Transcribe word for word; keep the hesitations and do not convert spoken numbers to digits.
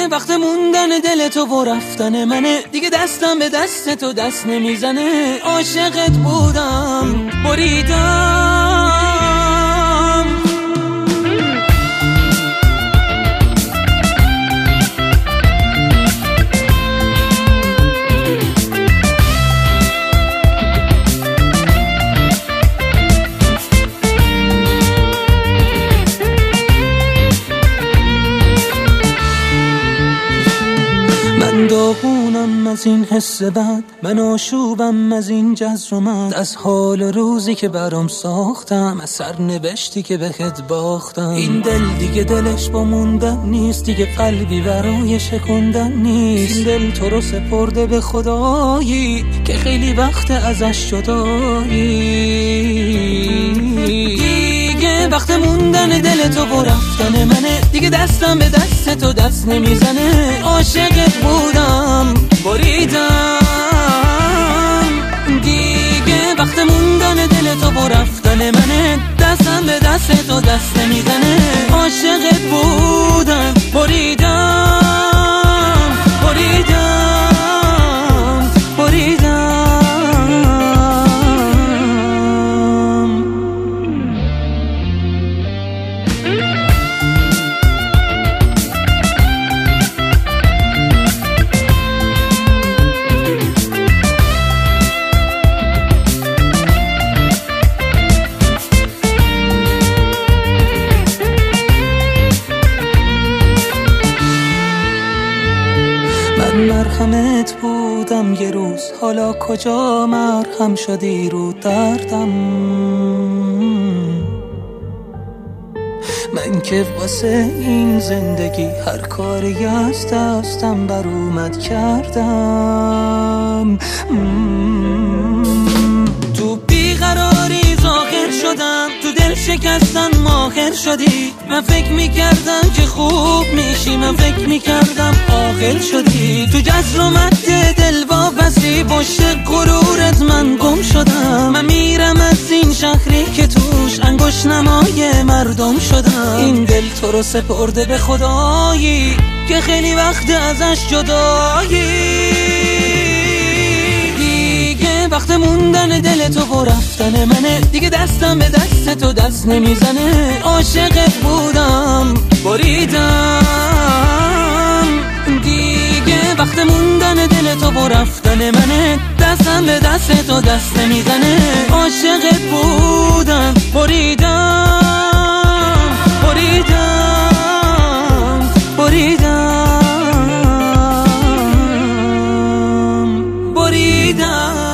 وقت موندن دل تو و رفتن منه، دیگه دستم به دست تو دست نمیزنه. عاشقت بودم بریدم. من داغونم از این حس بد، من آشوبم از این جزر و مد، از حال روزی که برام ساختم، از سرنوشتی که بهت باختم. این دل دیگه دلش با موندن نیست، دیگه قلبی برای شکندن نیست. این دل تو رو سپرده به خدایی که خیلی وقت ازش جدایی. وقت موندن دل تو و رفتن منه، دیگه دستم به دست تو دست نمیزنه. عاشقت بودم بریدم دیگه. وقت موندن دل تو و رفتن منه، دستم به دست تو دست نمیزنه. عاشقت بودم بریدم بریدم بریدم. مرهمت بودم یه روز، حالا کجا مرهم شدی رو دردم. من که واسه این زندگی هر کاری از دستم بر اومد کردم. تو بیقراری ظاهر شدم، تو دل شکستن ماهر شدی. من فکر میکردم که خوب میشی، من فکر میکردم عاقل شدی. تو جزر و مد دل واپسی، پشت غرورت من گم شدم. من میرم از این شهری که توش انگشت نمای مردم شدم. این دل تو رو سپرده به خدایی که خیلی وقت ازش جدایی. وقت موندن دل تو و رفتن منه، دیگه دستم به دست تو دست نمیزنه. عاشقت بودم بریدم دیگه. وقت موندن دل تو و رفتن منه، دستم به دست تو دست نمیزنه. عاشقت بودم بریدم بریدم بریدم بریدم.